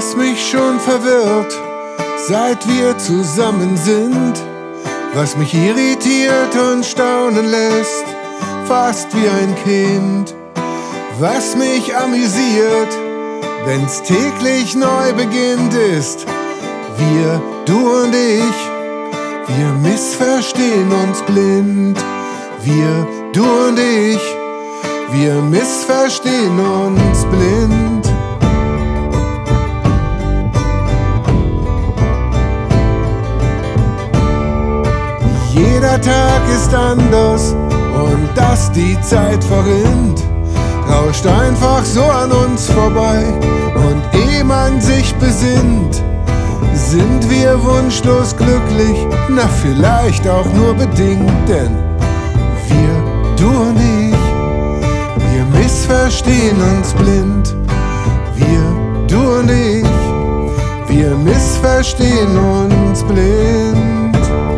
was mich schon verwirrt, seit wir zusammen sind, was mich irritiert und staunen lässt, fast wie ein Kind, was mich amüsiert, wenn's täglich neu beginnt, ist wir, du und ich, wir missverstehen uns blind. Wir, du und ich, wir missverstehen uns blind. Jeder Tag ist anders und dass die Zeit verrinnt, rauscht einfach so an uns vorbei. Und ehe man sich besinnt, sind wir wunschlos glücklich, na vielleicht auch nur bedingt, denn wir, du und ich, wir missverstehen uns blind. Wir, du und ich, wir missverstehen uns blind.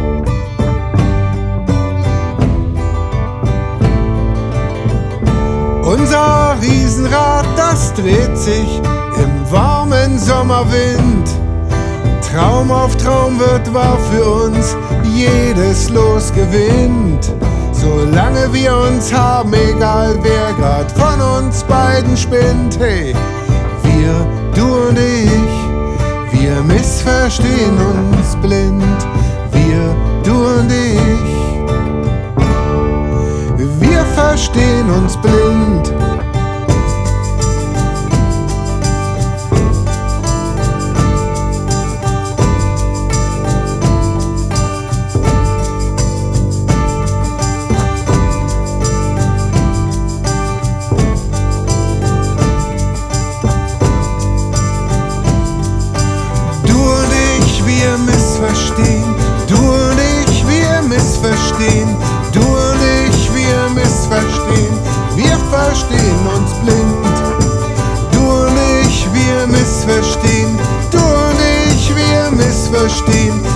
Unser Riesenrad, das dreht sich im warmen Sommerwind. Traum auf Traum wird wahr für uns, jedes Los gewinnt. Solange wir uns haben, egal wer grad von uns beiden spinnt. Hey, wir, du und ich, wir missverstehen uns blind. Wir, du und ich, wir verstehen uns blind. Du und ich, wir missverstehen. Du und ich, wir missverstehen. Wir verstehen uns blind. Du und ich, wir missverstehen. Du und ich, wir missverstehen.